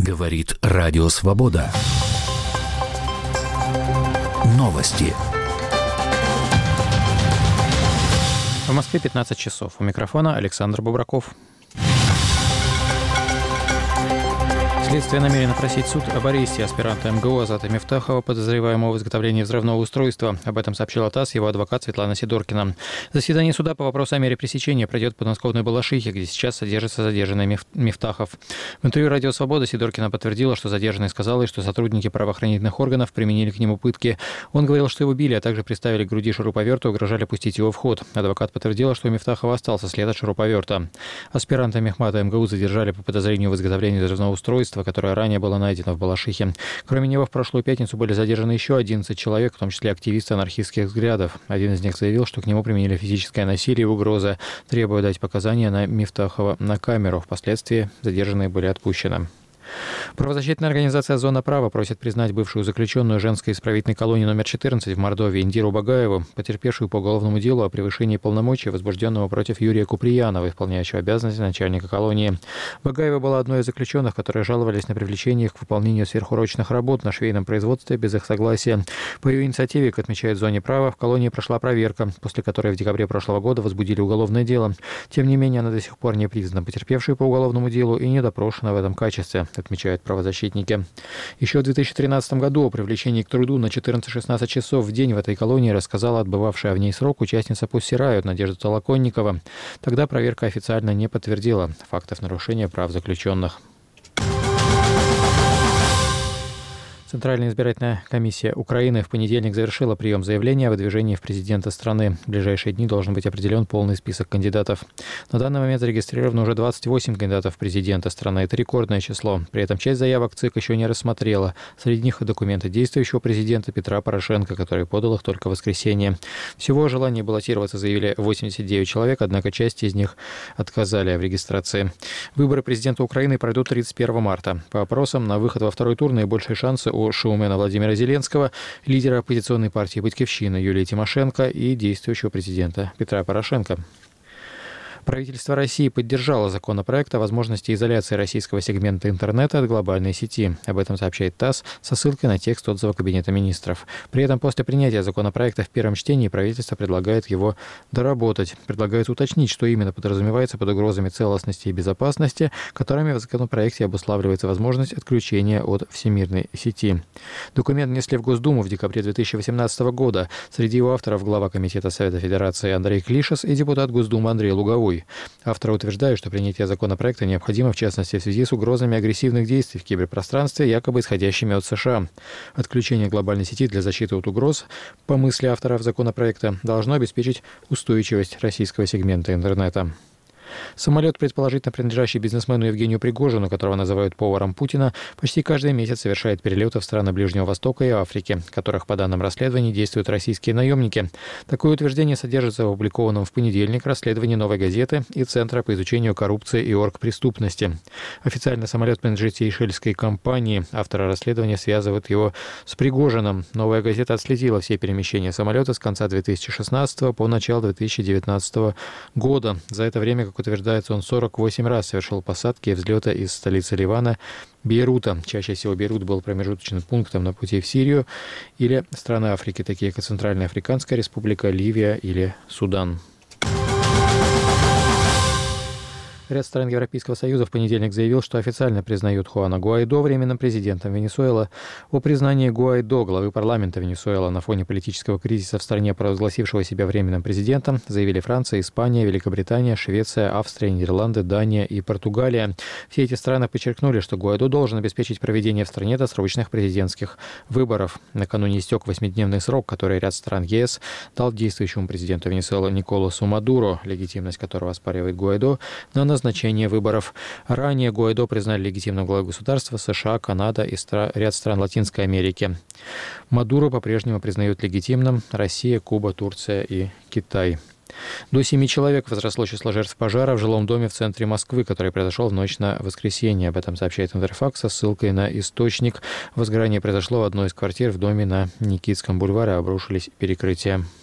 Говорит Радио Свобода. Новости. В Москве 15 часов. У микрофона Александр Бубраков. Следствие намерено просить суд об аресте аспиранта МГУ Азата Мифтахова, подозреваемого в изготовлении взрывного устройства. Об этом сообщила ТАСС его адвокат Светлана Сидоркина. Заседание суда по вопросу о мере пресечения пройдет в подмосковной Балашихе, где сейчас содержится задержанный Мифтахов. В интервью «Радио Свобода» Сидоркина подтвердила, что задержанный сказал, что сотрудники правоохранительных органов применили к нему пытки. Он говорил, что его били, а также приставили к груди шуруповерт и угрожали пустить его в ход. Адвокат подтвердила, что у Мифтахова остался след от шуруповерта. Аспиранта Мехмата МГУ задержали по подозрению в изготовлении взрывного устройства, которое ранее было найдено в Балашихе. Кроме него, в прошлую пятницу были задержаны еще 11 человек, в том числе активисты анархистских взглядов. Один из них заявил, что к нему применили физическое насилие и угрозы, требуя дать показания на Мифтахова на камеру. Впоследствии задержанные были отпущены. Правозащитная организация «Зона права» просит признать бывшую заключенную женской исправительной колонии номер 14 в Мордовии Индиру Багаеву, потерпевшую по уголовному делу о превышении полномочий, возбужденного против Юрия Куприянова, исполняющего обязанности начальника колонии. Багаева была одной из заключенных, которые жаловались на привлечение их к выполнению сверхурочных работ на швейном производстве без их согласия. По ее инициативе, как отмечает «Зоне права», в колонии прошла проверка, после которой в декабре прошлого года возбудили уголовное дело. Тем не менее, она до сих пор не признана потерпевшей по уголовному делу и не допрошена в этом качестве, отмечают правозащитники. Еще в 2013 году о привлечении к труду на 14-16 часов в день в этой колонии рассказала отбывавшая в ней срок участница Pussy Riot Надежда Толоконникова. Тогда проверка официально не подтвердила фактов нарушения прав заключенных. Центральная избирательная комиссия Украины в понедельник завершила прием заявления о выдвижении в президенты страны. В ближайшие дни должен быть определен полный список кандидатов. На данный момент зарегистрировано уже 28 кандидатов в президенты страны. Это рекордное число. При этом часть заявок ЦИК еще не рассмотрела. Среди них и документы действующего президента Петра Порошенко, который подал их только в воскресенье. Всего о желании баллотироваться заявили 89 человек, однако часть из них отказали в регистрации. Выборы президента Украины пройдут 31 марта. По опросам, на выход во второй тур наибольшие шансы у шоумена Владимира Зеленского, лидера оппозиционной партии «Батькивщина» Юлии Тимошенко и действующего президента Петра Порошенко. Правительство России поддержало законопроект о возможности изоляции российского сегмента интернета от глобальной сети. Об этом сообщает ТАСС со ссылкой на текст отзыва Кабинета министров. При этом после принятия законопроекта в первом чтении правительство предлагает его доработать. Предлагает уточнить, что именно подразумевается под угрозами целостности и безопасности, которыми в законопроекте обуславливается возможность отключения от всемирной сети. Документ внесли в Госдуму в декабре 2018 года. Среди его авторов глава Комитета Совета Федерации Андрей Клишес и депутат Госдумы Андрей Луговой. Авторы утверждают, что принятие законопроекта необходимо, в частности, в связи с угрозами агрессивных действий в киберпространстве, якобы исходящими от США. Отключение глобальной сети для защиты от угроз, по мысли авторов законопроекта, должно обеспечить устойчивость российского сегмента интернета. Самолет, предположительно принадлежащий бизнесмену Евгению Пригожину, которого называют поваром Путина, почти каждый месяц совершает перелеты в страны Ближнего Востока и Африки, в которых, по данным расследований, действуют российские наемники. Такое утверждение содержится в опубликованном в понедельник расследовании «Новой газеты» и Центра по изучению коррупции и оргпреступности. Официально самолет принадлежит сейшельской компании. Авторы расследования связывают его с Пригожиным. «Новая газета» отследила все перемещения самолета с конца 2016 по начало 2019 года. За это время, как утверждается, он 48 раз совершил посадки и взлеты из столицы Ливана, Бейрута. Чаще всего Бейрут был промежуточным пунктом на пути в Сирию или страны Африки, такие как Центральная Африканская Республика, Ливия или Судан. Ряд стран Европейского Союза в понедельник заявил, что официально признают Хуана Гуайдо временным президентом Венесуэлы. О признании Гуайдо, главы парламента Венесуэлы, на фоне политического кризиса в стране, провозгласившего себя временным президентом, заявили Франция, Испания, Великобритания, Швеция, Австрия, Нидерланды, Дания и Португалия. Все эти страны подчеркнули, что Гуайдо должен обеспечить проведение в стране досрочных президентских выборов. Накануне истек 8-дневный срок, который ряд стран ЕС дал действующему президенту Венесуэлы Николасу Мадуро, легитимность которого оспаривает Гуайдо, на назначение выборов. Ранее Гуайдо признали легитимным главой государства США, Канада и ряд стран Латинской Америки. Мадуро по-прежнему признают легитимным Россия, Куба, Турция и Китай. До 7 человек возросло число жертв пожара в жилом доме в центре Москвы, который произошел в ночь на воскресенье. Об этом сообщает Интерфакс со ссылкой на источник. Возгорание произошло в одной из квартир в доме на Никитском бульваре, обрушились перекрытия.